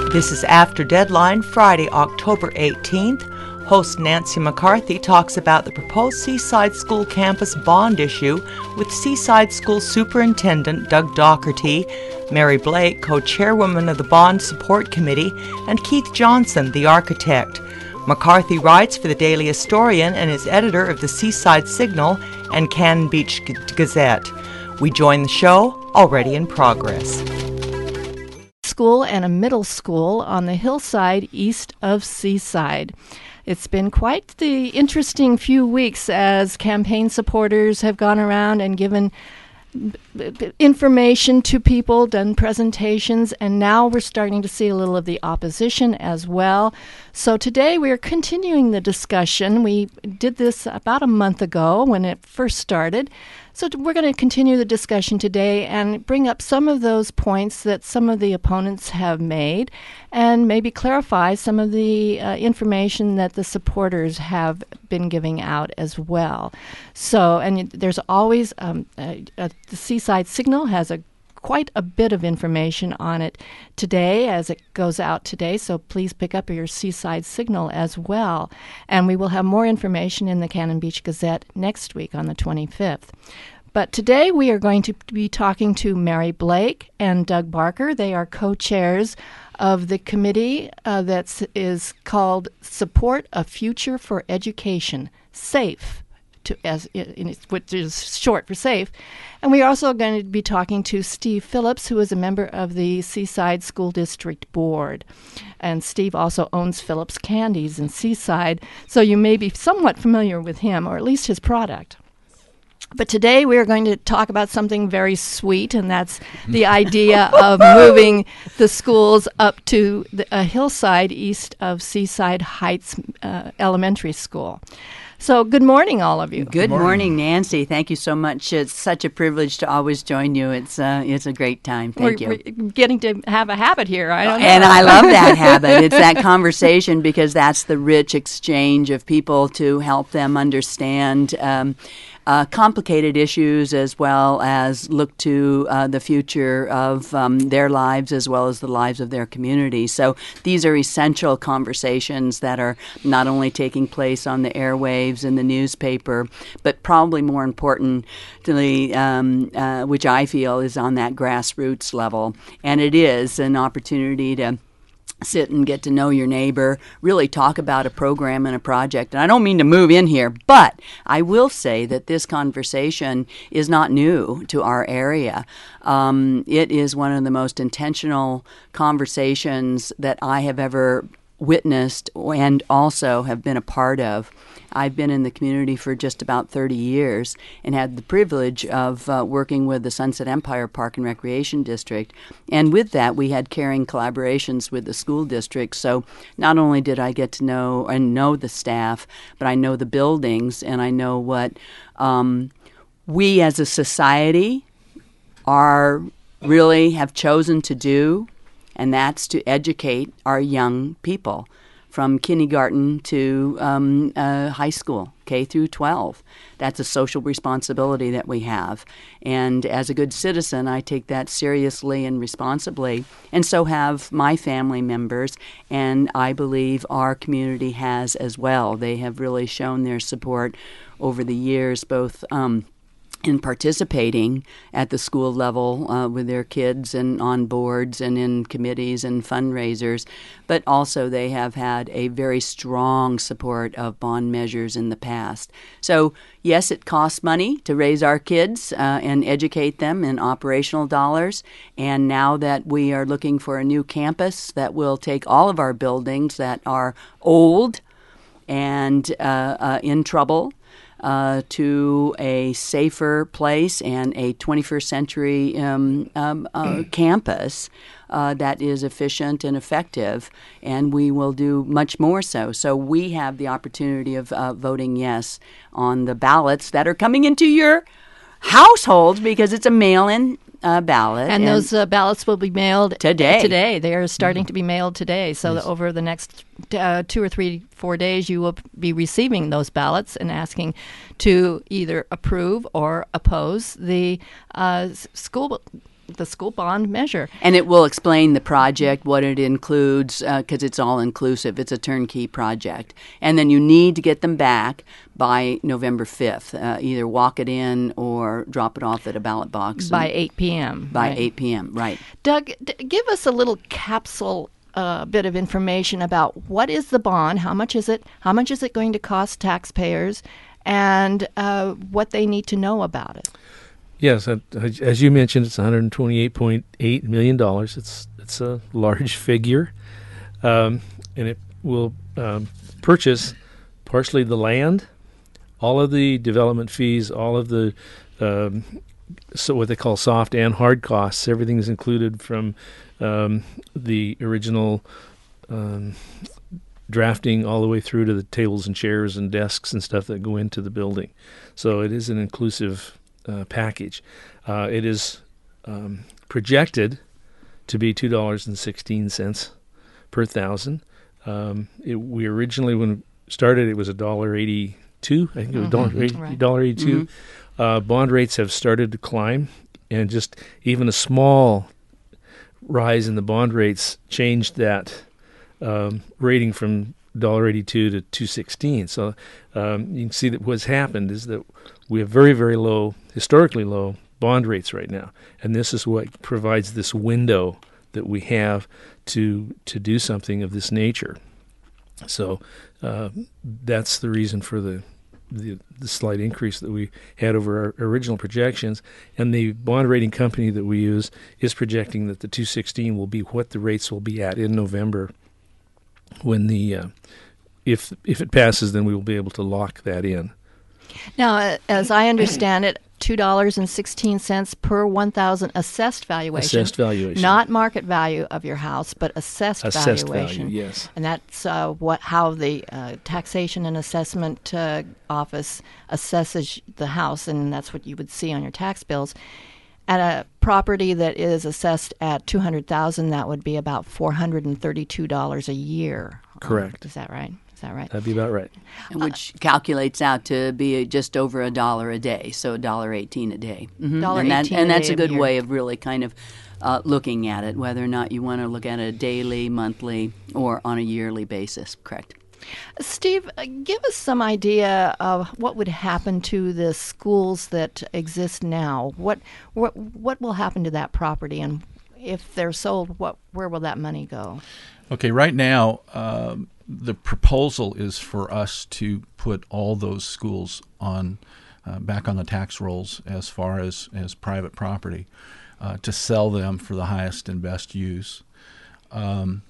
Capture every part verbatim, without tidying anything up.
This is After Deadline, Friday, October eighteenth. Host Nancy McCarthy talks about the proposed Seaside School campus bond issue with Seaside School Superintendent Doug Docherty, Mary Blake, co-chairwoman of the Bond Support Committee, and Keith Johnson, the architect. McCarthy writes for the Daily Historian and is editor of the Seaside Signal and Cannon Beach Gazette. We join the show already in progress. School and a middle school on the hillside east of Seaside. It's been quite the interesting few weeks as campaign supporters have gone around and given information to people, done presentations, and now we're starting to see a little of the opposition as well. So today we are continuing the discussion. We did this about a month ago when it first started. So we're going to continue the discussion today and bring up some of those points that some of the opponents have made and maybe clarify some of the uh, information that the supporters have been giving out as well. So, and there's always, um, uh, uh, the Seaside Signal has a quite a bit of information on it today as it goes out today, so please pick up your Seaside Signal as well. And we will have more information in the Cannon Beach Gazette next week on the twenty-fifth. But today we are going to be talking to Mary Blake and Doug Barker. They are co-chairs of the committee uh, that is called Support a Future for Education, SAFE. To, as in, in, which is short for SAFE. And we are also going to be talking to Steve Phillips, who is a member of the Seaside School District Board. And Steve also owns Phillips Candies in Seaside, so you may be somewhat familiar with him, or at least his product. But today we are going to talk about something very sweet, and that's the idea of moving the schools up to the, a hillside east of Seaside Heights uh, Elementary School. So good morning, all of you. Good, good morning. morning, Nancy. Thank you so much. It's such a privilege to always join you. It's uh, it's a great time. Thank we're, you. We're getting to have a habit here. I don't know. And I love that habit. It's that conversation because that's the rich exchange of people to help them understand um, uh, complicated issues as well as look to uh, the future of um, their lives as well as the lives of their community. So these are essential conversations that are not only taking place on the airwaves in the newspaper, but probably more importantly, um, uh, which I feel is on that grassroots level. And it is an opportunity to sit and get to know your neighbor, really talk about a program and a project. And I don't mean to move in here, but I will say that this conversation is not new to our area. Um, it is one of the most intentional conversations that I have ever witnessed and also have been a part of. I've been in the community for just about thirty years and had the privilege of uh, working with the Sunset Empire Park and Recreation District. And with that, we had caring collaborations with the school district. So not only did I get to know and know the staff, but I know the buildings and I know what um, we as a society are really have chosen to do, and that's to educate our young people from kindergarten to um, uh, high school, K through twelve. That's a social responsibility that we have. And as a good citizen, I take that seriously and responsibly, and so have my family members, and I believe our community has as well. They have really shown their support over the years, both um, in participating at the school level uh, with their kids and on boards and in committees and fundraisers, but also they have had a very strong support of bond measures in the past. So yes, it costs money to raise our kids uh, and educate them in operational dollars, and now that we are looking for a new campus that will take all of our buildings that are old and uh, uh, in trouble Uh, to a safer place and a twenty-first century um, um, uh, campus uh, that is efficient and effective, and we will do much more so. So we have the opportunity of uh, voting yes on the ballots that are coming into your households because it's a mail-in uh, ballot. And, and those uh, ballots will be mailed today. Today. They are starting mm-hmm. to be mailed today. So yes. over the next uh, two or three, four days, you will be receiving those ballots and asking to either approve or oppose the uh, school the school bond measure. And it will explain the project, what it includes, because uh, it's all inclusive. It's a turnkey project. And then you need to get them back by November fifth. Uh, either walk it in or drop it off at a ballot box. By eight p.m. By right? eight p.m., right. Doug, d- give us a little capsule uh, bit of information about what is the bond, how much is it, how much is it going to cost taxpayers, and uh, what they need to know about it. Yes, uh, as you mentioned, it's one hundred twenty-eight point eight million dollars. It's it's a large figure, um, and it will um, purchase partially the land, all of the development fees, all of the um, so what they call soft and hard costs. Everything is included from um, the original um, drafting all the way through to the tables and chairs and desks and stuff that go into the building. So it is an inclusive uh, package. Uh, it is um, projected to be two dollars and sixteen cents per thousand. Um, it, we originally, when it started, it was one dollar eighty-two. I think it was Mm-hmm. one dollar eighty-two. Mm-hmm. Uh, bond rates have started to climb, and just even a small rise in the bond rates changed that um, rating from one dollar eighty-two to two sixteen. So um, you can see that what's happened is that we have very, very low, historically low bond rates right now, and this is what provides this window that we have to to do something of this nature. So uh, that's the reason for the, the the slight increase that we had over our original projections. And the bond rating company that we use is projecting that the two sixteen will be what the rates will be at in November. When the uh, if if it passes, then we will be able to lock that in. Now, uh, as I understand it, two dollars and sixteen cents per one thousand assessed valuation. Assessed valuation. Not market value of your house, but assessed, assessed valuation. Value, yes. And that's uh, what how the uh, Taxation and Assessment uh, Office assesses the house, and that's what you would see on your tax bills. At a property that is assessed at two hundred thousand dollars, that would be about four hundred thirty-two dollars a year. Correct. Um, is that right? Is that right? That'd be about right. Which uh, calculates out to be just over a dollar a day, so a dollar eighteen a day. Mm-hmm. Dollar and that, eighteen and a that's day a good of way of really kind of uh, looking at it, whether or not you want to look at it daily, monthly, or on a yearly basis. Correct. Steve, uh, give us some idea of what would happen to the schools that exist now. What what what will happen to that property, and if they're sold, what where will that money go? Okay, right now um, the proposal is for us to put all those schools on uh, back on the tax rolls as far as as private property, uh, to sell them for the highest and best use. Um,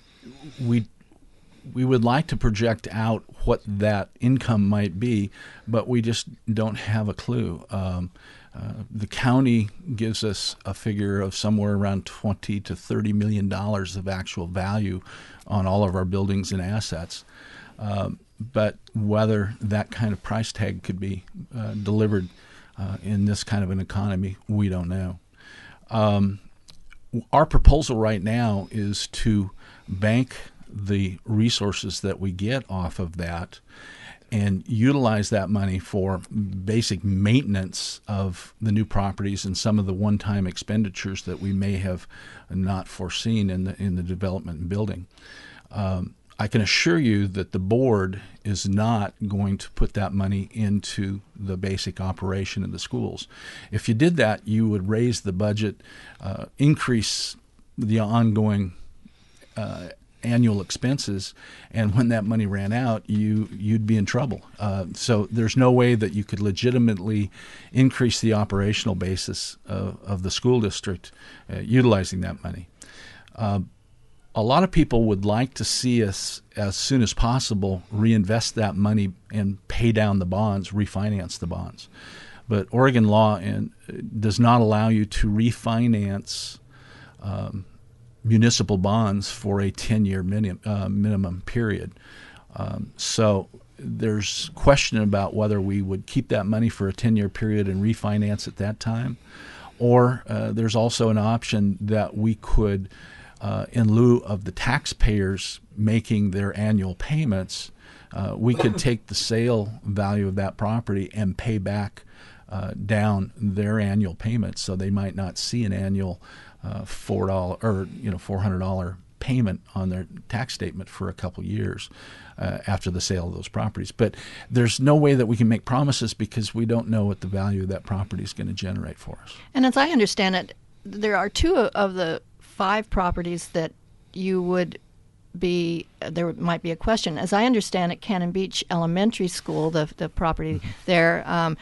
we. We would like to project out what that income might be, but we just don't have a clue. Um, uh, the county gives us a figure of somewhere around twenty to thirty million dollars of actual value on all of our buildings and assets. Um, but whether that kind of price tag could be uh, delivered uh, in this kind of an economy, we don't know. Um, our proposal right now is to bank the resources that we get off of that and utilize that money for basic maintenance of the new properties and some of the one-time expenditures that we may have not foreseen in the in the development and building. Um, I can assure you that the board is not going to put that money into the basic operation of the schools. If you did that, you would raise the budget, uh, increase the ongoing uh, annual expenses, and when that money ran out, you you'd be in trouble. Uh, so there's no way that you could legitimately increase the operational basis of, of the school district uh, utilizing that money. Uh, a lot of people would like to see us, as soon as possible, reinvest that money and pay down the bonds, refinance the bonds. But Oregon law in, does not allow you to refinance um, municipal bonds for a ten-year minimum, uh, minimum period. Um, so there's question about whether we would keep that money for a ten-year period and refinance at that time, or uh, there's also an option that we could, uh, in lieu of the taxpayers making their annual payments, uh, we could take the sale value of that property and pay back uh, down their annual payments, so they might not see an annual uh, four dollar or you know four hundred dollar payment on their tax statement for a couple years uh, after the sale of those properties. But there's no way that we can make promises because we don't know what the value of that property is going to generate for us. And as I understand it, there are two of the five properties that you would be, there might be a question. As I understand it, Cannon Beach Elementary School, the the property mm-hmm. there, um,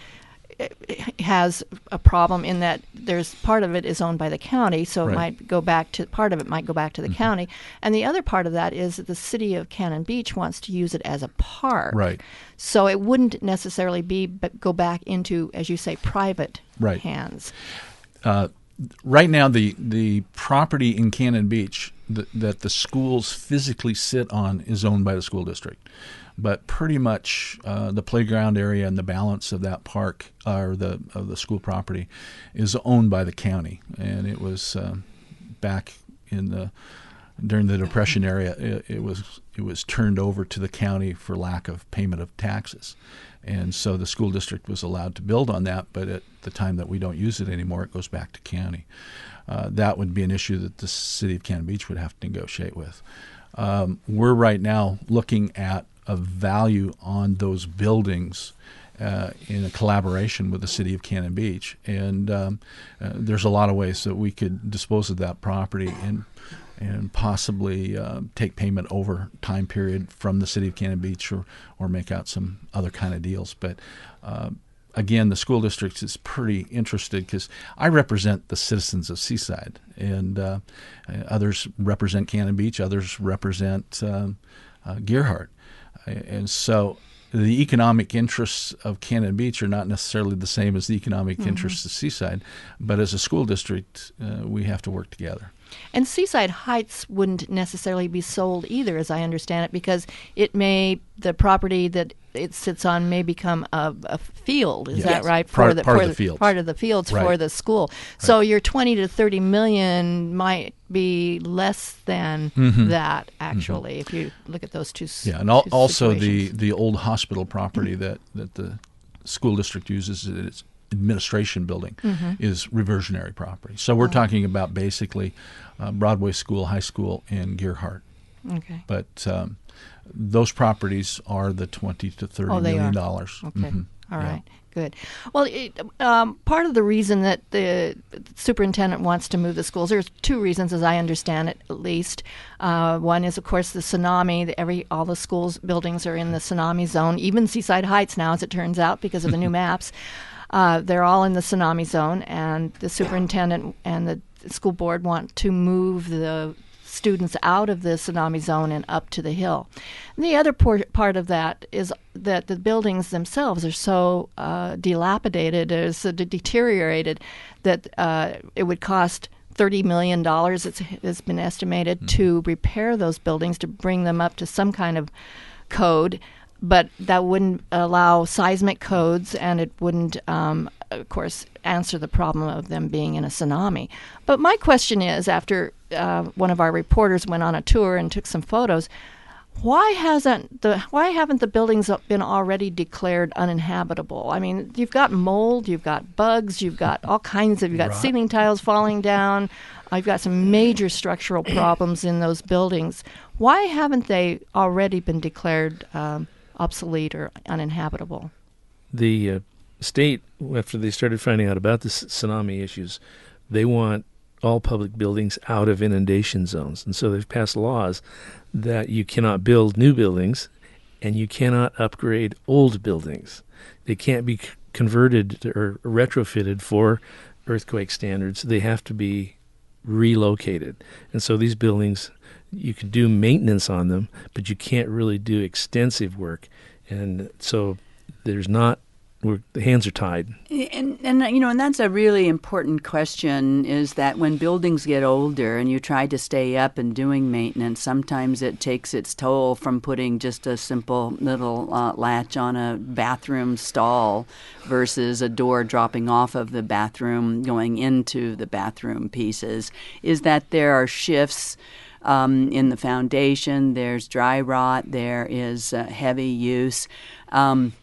has a problem in that there's part of it is owned by the county, so right. it might go back to, part of it might go back to the mm-hmm. county. And the other part of that is that the city of Cannon Beach wants to use it as a park. Right. So it wouldn't necessarily be, but go back into, as you say, private right. hands. Uh, right now, the, the property in Cannon Beach th- that the schools physically sit on is owned by the school district. But pretty much uh, the playground area and the balance of that park or the of the school property is owned by the county. And it was um, back in the during the Depression era, it, it was it was turned over to the county for lack of payment of taxes. And so the school district was allowed to build on that, but at the time that we don't use it anymore, it goes back to county. Uh, that would be an issue that the city of Cannon Beach would have to negotiate with. Um, we're right now looking at a value on those buildings uh, in a collaboration with the city of Cannon Beach. And um, uh, there's a lot of ways that we could dispose of that property and and possibly uh, take payment over time period from the city of Cannon Beach or, or make out some other kind of deals. But uh, again, the school district is pretty interested because I represent the citizens of Seaside, and uh, others represent Cannon Beach, others represent um, uh, Gerhardt. And so the economic interests of Cannon Beach are not necessarily the same as the economic mm-hmm. interests of Seaside, but as a school district, uh, we have to work together. And Seaside Heights wouldn't necessarily be sold either, as I understand it, because it may, the property that it sits on may become a, a field. Is yes. that right? Part, for the, part for of the fields. Part of the fields right. for the school. Right. So your twenty to thirty million might be less than mm-hmm. that, actually, mm-hmm. if you look at those two. Yeah, and al- two also the, situations. the old hospital property that, that the school district uses as its administration building mm-hmm. is reversionary property. So we're oh. talking about basically uh, Broadway School, High School, and Gerhardt. Okay. But um, those properties are the twenty to thirty oh, they million are. dollars. Okay. Mm-hmm. All yeah. right. Good. Well, it, um, part of the reason that the superintendent wants to move the schools, there's two reasons, as I understand it, at least. Uh, one is, of course, the tsunami. The, every all the schools buildings are in the tsunami zone. Even Seaside Heights now, as it turns out, because of the new maps. Uh, they're all in the tsunami zone, and the superintendent and the school board want to move the students out of the tsunami zone and up to the hill. And the other por- part of that is that the buildings themselves are so uh, dilapidated, or so de- deteriorated, that uh, it would cost thirty million dollars, it's, it's been estimated, mm-hmm. to repair those buildings, to bring them up to some kind of code. But that wouldn't allow seismic codes, and it wouldn't, um, of course, answer the problem of them being in a tsunami. But my question is, after uh, one of our reporters went on a tour and took some photos, why hasn't the why haven't the buildings been already declared uninhabitable? I mean, you've got mold, you've got bugs, you've got all kinds of, you've got right. ceiling tiles falling down. I've got some major structural problems in those buildings. Why haven't they already been declared um, obsolete or uninhabitable? The uh, state, after they started finding out about the tsunami issues, they want all public buildings out of inundation zones. And so they've passed laws that you cannot build new buildings and you cannot upgrade old buildings. They can't be c- converted to, or retrofitted for earthquake standards. They have to be relocated. And so these buildings, you can do maintenance on them, but you can't really do extensive work. And so there's not, we're, the hands are tied. And, and, you know, and that's a really important question, is that when buildings get older and you try to stay up and doing maintenance, sometimes it takes its toll from putting just a simple little uh, latch on a bathroom stall versus a door dropping off of the bathroom going into the bathroom pieces, is that there are shifts Um, in the foundation. There's dry rot. There is uh, heavy use. Um,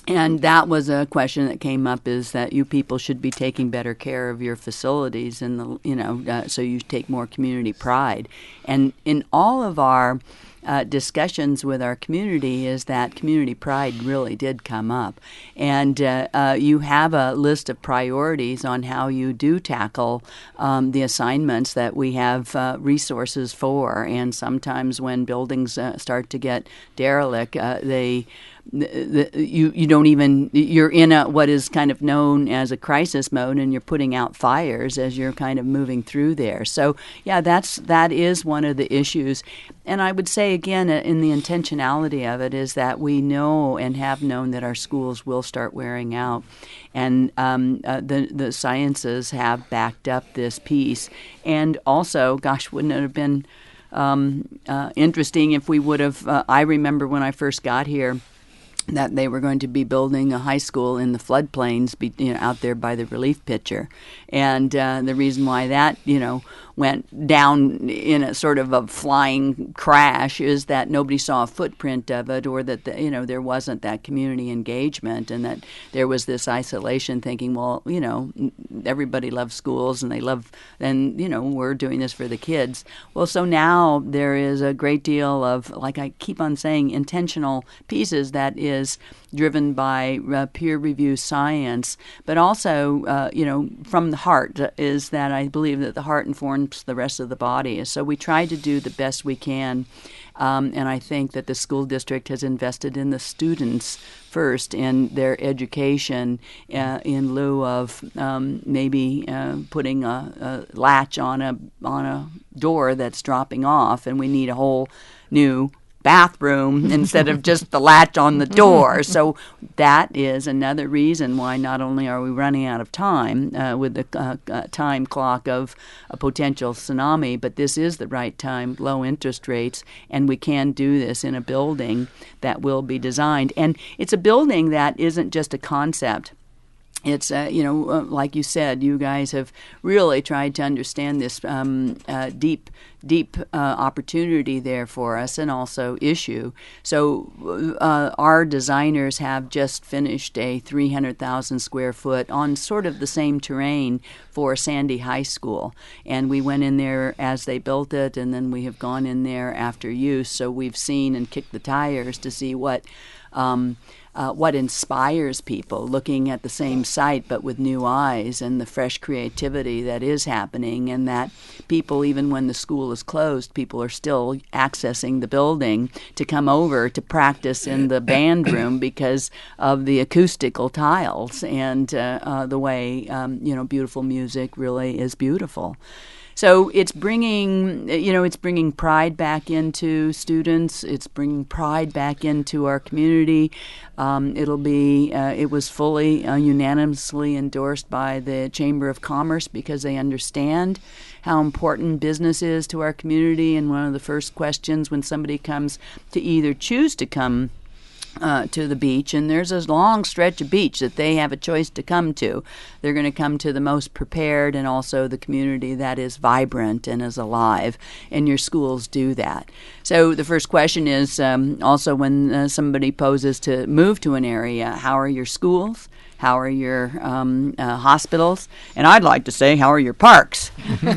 And that was a question that came up, is that you people should be taking better care of your facilities, and the you know uh, so you take more community pride. And in all of our Uh, discussions with our community, is that community pride really did come up. And uh, uh, you have a list of priorities on how you do tackle um, the assignments that we have uh, resources for. And sometimes when buildings uh, start to get derelict, uh, they The, the, you you don't even you're in a what is kind of known as a crisis mode, and you're putting out fires as you're kind of moving through there. So yeah, that's that is one of the issues. And I would say again, in the intentionality of it, is that we know and have known that our schools will start wearing out, and um, uh, the the sciences have backed up this piece. And also, gosh, wouldn't it have been um, uh, interesting if we would have? Uh, I remember when I first got here, that they were going to be building a high school in the floodplains, be, you know, out there by the relief pitcher. And uh, the reason why that, you know, went down in a sort of a flying crash is that nobody saw a footprint of it, or that, the, you know, there wasn't that community engagement, and that there was this isolation thinking, well, you know, everybody loves schools and they love, and, you know, we're doing this for the kids. Well, so now there is a great deal of, like I keep on saying, intentional pieces that is driven by uh, peer review science, but also, uh, you know, from the heart, is that I believe that the heart informs the rest of the body. So we try to do the best we can, um, and I think that the school district has invested in the students first, in their education, uh, in lieu of um, maybe uh, putting a, a latch on a on a door that's dropping off, and we need a whole new bathroom instead of just the latch on the door. So that is another reason why not only are we running out of time uh, with the uh, uh, time clock of a potential tsunami, but this is the right time, low interest rates, and we can do this in a building that will be designed. And it's a building that isn't just a concept. It's, uh, you know, uh, like you said, you guys have really tried to understand this um, uh, deep, deep uh, opportunity there for us, and also issue. So uh, our designers have just finished a three hundred thousand square foot on sort of the same terrain for Sandy High School. And we went in there as they built it, and then we have gone in there after use. So we've seen and kicked the tires to see what um, Uh, what inspires people looking at the same site but with new eyes, and the fresh creativity that is happening, and that people, even when the school is closed, people are still accessing the building to come over to practice in the band room because of the acoustical tiles and uh, uh, the way, um, you know, beautiful music really is beautiful. So it's bringing, you know, it's bringing pride back into students. It's bringing pride back into our community. Um, it'll be, uh, it was fully uh, unanimously endorsed by the Chamber of Commerce, because they understand how important business is to our community. And one of the first questions when somebody comes to either choose to come Uh, to the beach, and there's a long stretch of beach that they have a choice to come to, they're going to come to the most prepared, and also the community that is vibrant and is alive, and your schools do that. So the first question is um, also when uh, somebody poses to move to an area, how are your schools? How are your um, uh, hospitals? And I'd like to say, how are your parks?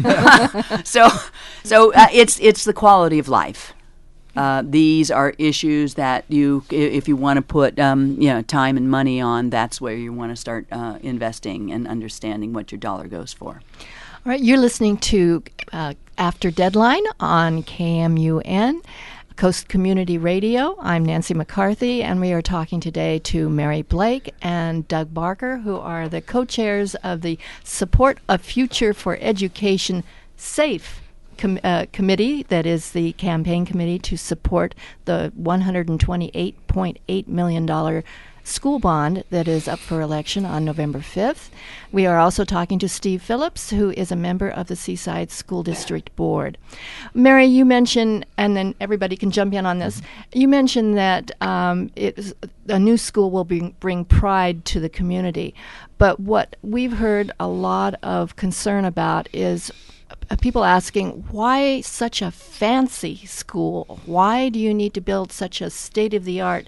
so so uh, it's it's the quality of life. Uh, these are issues that you, if you want to put, um, you know, time and money on, that's where you want to start uh, investing and understanding what your dollar goes for. All right, you're listening to uh, After Deadline on K M U N, Coast Community Radio. I'm Nancy McCarthy, and we are talking today to Mary Blake and Doug Barker, who are the co-chairs of the Support a Future for Education SAFE Com- uh, committee, that is the campaign committee to support the one hundred twenty-eight point eight million dollars school bond that is up for election on November fifth. We are also talking to Steve Phillips, who is a member of the Seaside School District Board. Mary, you mentioned, and then everybody can jump in on this, you mentioned that um, it, a new school will bring, bring pride to the community. But what we've heard a lot of concern about is people asking, why such a fancy school? Why do you need to build such a state-of-the-art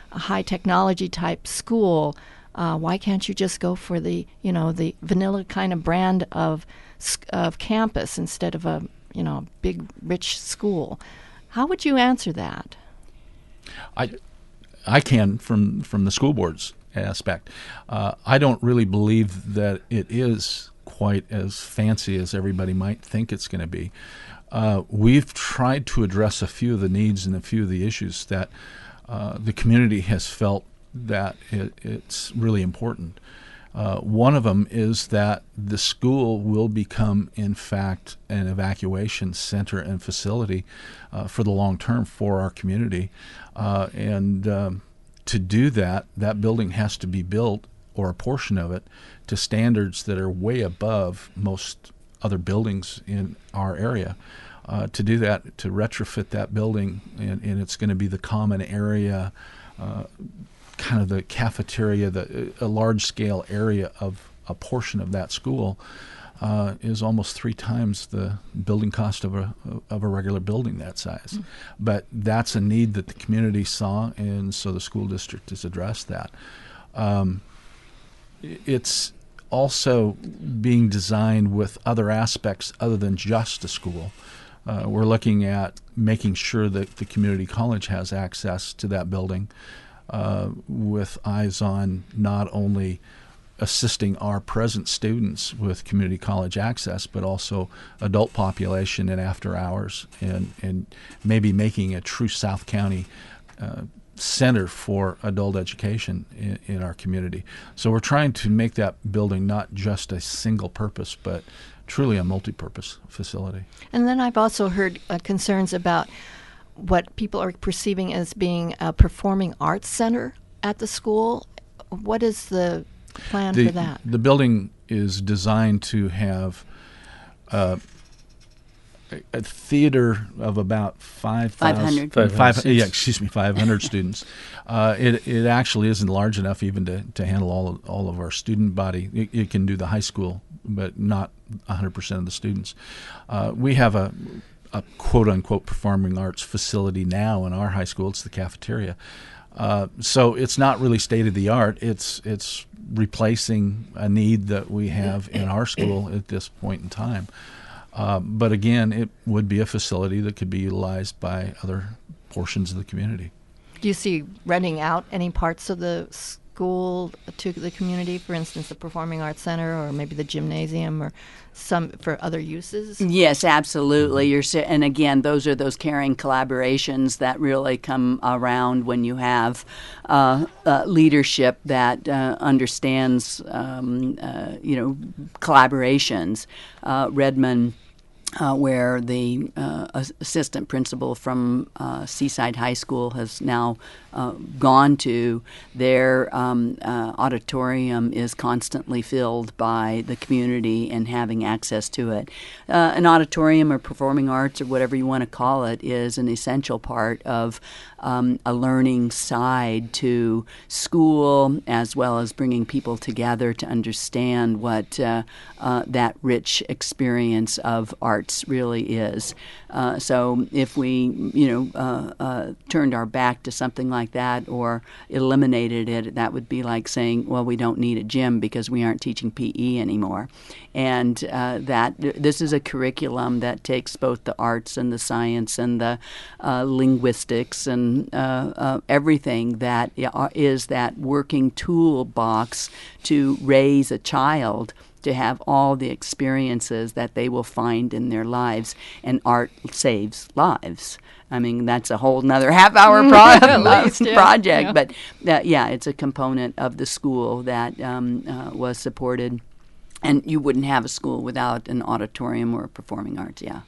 a high technology type school, uh, why can't you just go for the, you know, the vanilla kind of brand of of campus instead of a, you know, big rich school? How would you answer that? I, I can from from the school board's aspect. Uh, I don't really believe that it is quite as fancy as everybody might think it's going to be. Uh, we've tried to address a few of the needs and a few of the issues that uh, the community has felt that it, it's really important. Uh, one of them is that the school will become, in fact, an evacuation center and facility uh, for the long term for our community. Uh, and um, to do that, that building has to be built, or a portion of it, to standards that are way above most other buildings in our area. Uh, to do that, to retrofit that building, and, and it's going to be the common area, uh, kind of the cafeteria, the, a large-scale area of a portion of that school, uh, is almost three times the building cost of a of a regular building that size. Mm. But that's a need that the community saw, and so the school district has addressed that. Um, it's also being designed with other aspects other than just a school. Uh, we're looking at making sure that the community college has access to that building, uh, with eyes on not only assisting our present students with community college access, but also adult population and after hours, and, and maybe making a true South County uh, center for adult education in, in our community. So we're trying to make that building not just a single purpose, but truly a multi-purpose facility. And then I've also heard uh, concerns about what people are perceiving as being a performing arts center at the school. What is the plan the, for that? The building is designed to have uh, a, a theater of about five hundred. Five, five, yeah, excuse me, five hundred students. Uh, it it actually isn't large enough even to, to handle all of, all of our student body. It, it can do the high school, but not one hundred percent of the students. Uh, we have a, a quote-unquote performing arts facility now in our high school. It's the cafeteria. Uh, so it's not really state-of-the-art. It's it's replacing a need that we have in our school at this point in time. Uh, but again, it would be a facility that could be utilized by other portions of the community. Do you see renting out any parts of the school to the community, for instance, the Performing Arts Center or maybe the gymnasium or some for other uses? Yes, absolutely. You're sa- and again, those are those caring collaborations that really come around when you have uh, uh, leadership that uh, understands, um, uh, you know, collaborations. Uh, Redmond. Uh, where the uh, assistant principal from uh, Seaside High School has now uh, gone to, their um, uh, auditorium is constantly filled by the community and having access to it. Uh, an auditorium or performing arts or whatever you want to call it is an essential part of um, a learning side to school, as well as bringing people together to understand what uh, uh, that rich experience of art really is. Uh, so if we, you know, uh, uh, turned our back to something like that or eliminated it, that would be like saying, well, we don't need a gym because we aren't teaching P E anymore. And uh, that this is a curriculum that takes both the arts and the science and the uh, linguistics and uh, uh, everything that is that working toolbox to raise a child to have all the experiences that they will find in their lives. And art saves lives. I mean, that's a whole nother half-hour pro- least, yeah. project. Yeah. But, uh, yeah, it's a component of the school that um, uh, was supported. And you wouldn't have a school without an auditorium or performing arts, yeah.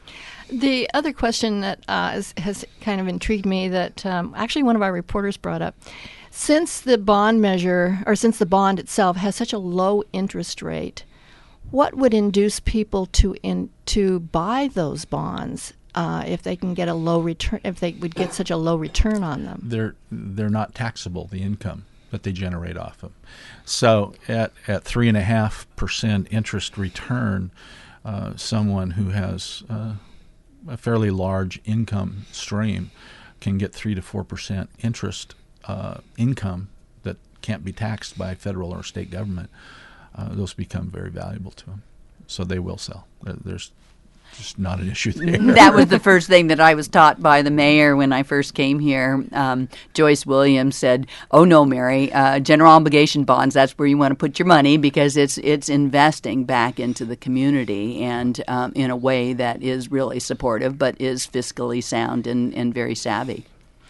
The other question that uh, is, has kind of intrigued me that um, actually one of our reporters brought up, since the bond measure, or since the bond itself has such a low interest rate, what would induce people to in, to buy those bonds uh, if they can get a low return? If they would get such a low return on them, they're they're not taxable, the income that they generate off of. So at at three and a half percent interest return, uh, someone who has uh, a fairly large income stream can get three to four percent interest uh, income that can't be taxed by federal or state government, uh, those become very valuable to them. So they will sell. There's just not an issue there. That was the first thing that I was taught by the mayor when I first came here. Um, Joyce Williams said, "Oh no, Mary, uh, general obligation bonds, that's where you want to put your money because it's it's investing back into the community and um, in a way that is really supportive but is fiscally sound and, and very savvy."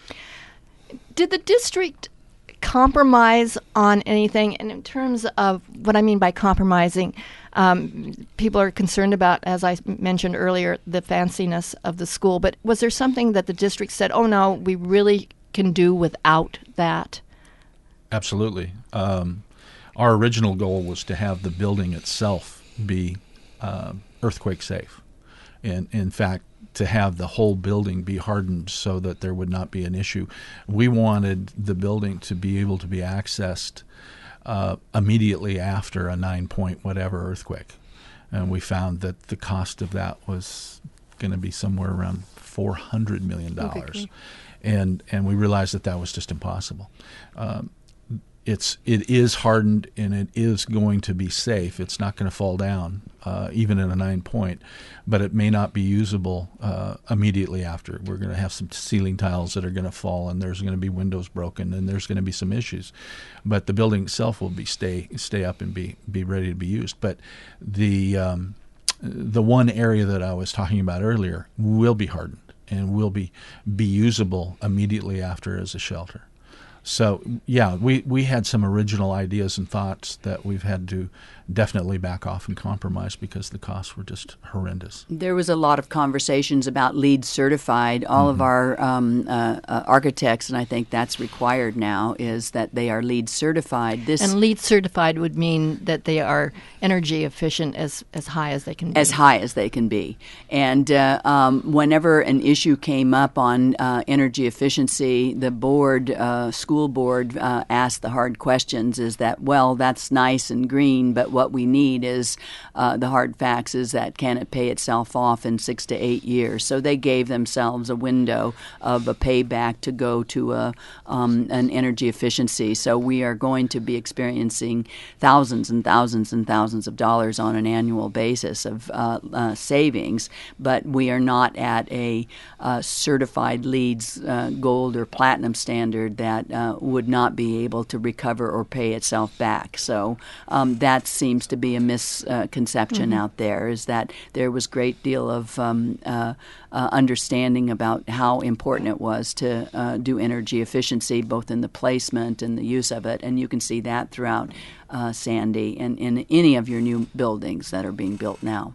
Did the district compromise on anything? And in terms of what I mean by compromising, um, people are concerned about, as I mentioned earlier, the fanciness of the school. But was there something that the district said, oh, no, we really can do without that? Absolutely. Um, our original goal was to have the building itself be uh, earthquake safe. And in fact, to have the whole building be hardened so that there would not be an issue. We wanted the building to be able to be accessed uh, immediately after a nine-point whatever earthquake. And we found that the cost of that was going to be somewhere around four hundred million dollars. Okay. And and we realized that that was just impossible. Um, It's it is hardened and it is going to be safe. It's not going to fall down, uh, even in a nine point, but it may not be usable uh, immediately after. We're going to have some ceiling tiles that are going to fall, and there's going to be windows broken, and there's going to be some issues. But the building itself will be stay stay up and be be ready to be used. But the um, the one area that I was talking about earlier will be hardened and will be be usable immediately after as a shelter. So, yeah, we, we had some original ideas and thoughts that we've had to definitely back off and compromise because the costs were just horrendous. There was a lot of conversations about LEED certified. All mm-hmm. of our um, uh, uh, architects, and I think that's required now, is that they are LEED certified. This and LEED certified would mean that they are energy efficient as, as high as they can be. As high as they can be. And uh, um, whenever an issue came up on uh, energy efficiency, the board, uh, school board, uh, asked the hard questions is that, well, that's nice and green, but what we need is uh, the hard facts is that can it pay itself off in six to eight years? So they gave themselves a window of a payback to go to a um, an energy efficiency. So we are going to be experiencing thousands and thousands and thousands of dollars on an annual basis of uh, uh, savings, but we are not at a uh, certified LEED's uh, gold or platinum standard that uh, would not be able to recover or pay itself back. So um, that seems to be a misconception mm-hmm. out there, is that there was great deal of um, uh, uh, understanding about how important it was to uh, do energy efficiency, both in the placement and the use of it, and you can see that throughout uh, Sandy and in any of your new buildings that are being built now.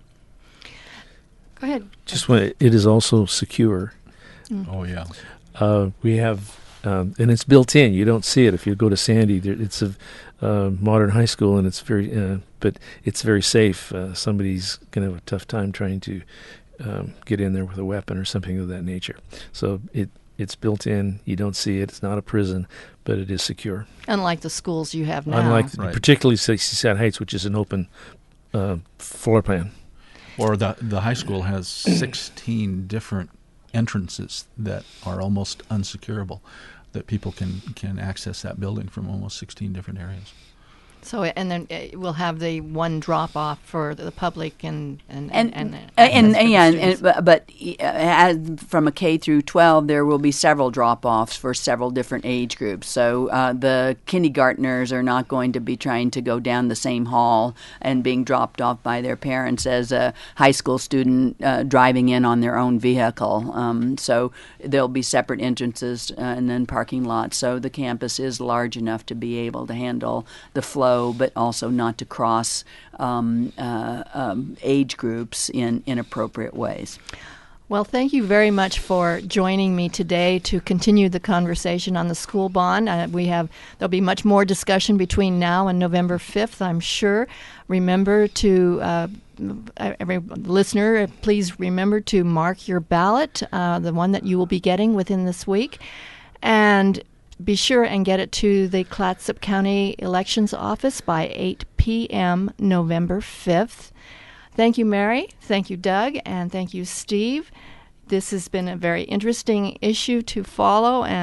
Go ahead. Just when it, it is also secure. Mm. Oh, yeah. Uh, we have, um, and it's built in. You don't see it if you go to Sandy. There, it's a uh, modern high school, and it's very, uh, but it's very safe. Uh, somebody's going to have a tough time trying to um, get in there with a weapon or something of that nature. So it it's built in. You don't see it. It's not a prison, but it is secure. Unlike the schools you have now. Unlike, right. particularly Seaside Heights, which is an open uh, floor plan. Or the the high school has sixteen different entrances that are almost unsecurable, that people can, can access that building from almost sixteen different areas. So, and then uh, we'll have the one drop off for the public and and and and, and, and, and yeah, and, but, but uh, as from a K through twelve, there will be several drop offs for several different age groups. So uh, the kindergartners are not going to be trying to go down the same hall and being dropped off by their parents as a high school student uh, driving in on their own vehicle. Um, so there'll be separate entrances uh, and then parking lots. So the campus is large enough to be able to handle the flow, but also not to cross um, uh, um, age groups in inappropriate ways. Well, thank you very much for joining me today to continue the conversation on the school bond. Uh, we have there'll be much more discussion between now and November fifth, I'm sure. Remember to uh, every listener, please remember to mark your ballot, uh, the one that you will be getting within this week, and be sure and get it to the Clatsop County Elections Office by eight p.m. November fifth. Thank you, Mary. Thank you, Doug. And thank you, Steve. This has been a very interesting issue to follow and a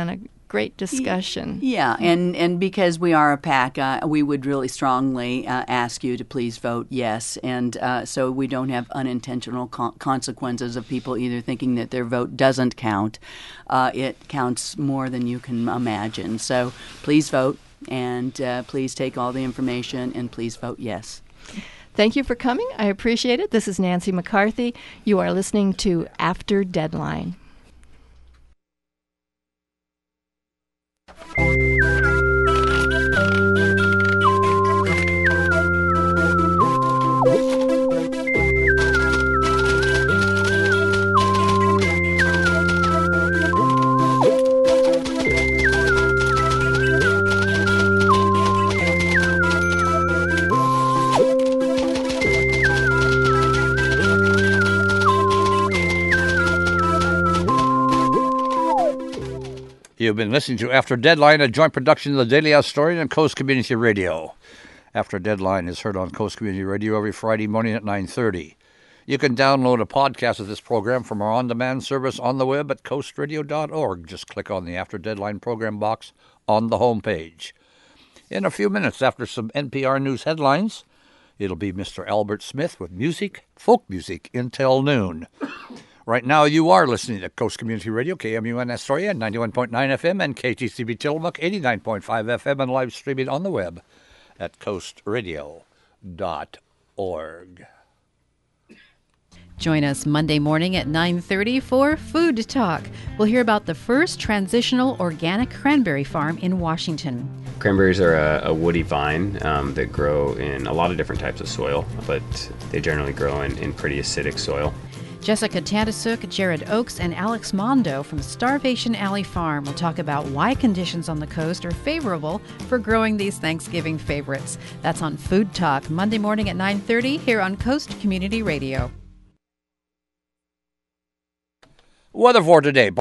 great discussion. Yeah, and, and because we are a PAC, uh, we would really strongly uh, ask you to please vote yes, and uh, so we don't have unintentional con- consequences of people either thinking that their vote doesn't count. Uh, it counts more than you can imagine. So please vote, and uh, please take all the information, and please vote yes. Thank you for coming. I appreciate it. This is Nancy McCarthy. You are listening to After Deadline. You've been listening to After Deadline, a joint production of the Daily Astorian and Coast Community Radio. After Deadline is heard on Coast Community Radio every Friday morning at nine thirty. You can download a podcast of this program from our on-demand service on the web at coast radio dot org. Just click on the After Deadline program box on the homepage. In a few minutes, after some N P R News headlines, it'll be Mister Albert Smith with music, folk music, until noon. Right now, you are listening to Coast Community Radio, K M U N Astoria, ninety-one point nine F M, and K T C B Tillamook, eighty-nine point five F M, and live streaming on the web at coast radio dot org. Join us Monday morning at nine thirty for Food Talk. We'll hear about the first transitional organic cranberry farm in Washington. Cranberries are a, a woody vine um, that grow in a lot of different types of soil, but they generally grow in, in pretty acidic soil. Jessica Tandasuk, Jared Oakes, and Alex Mondo from Starvation Alley Farm will talk about why conditions on the coast are favorable for growing these Thanksgiving favorites. That's on Food Talk, Monday morning at nine thirty here on Coast Community Radio. Weather for today.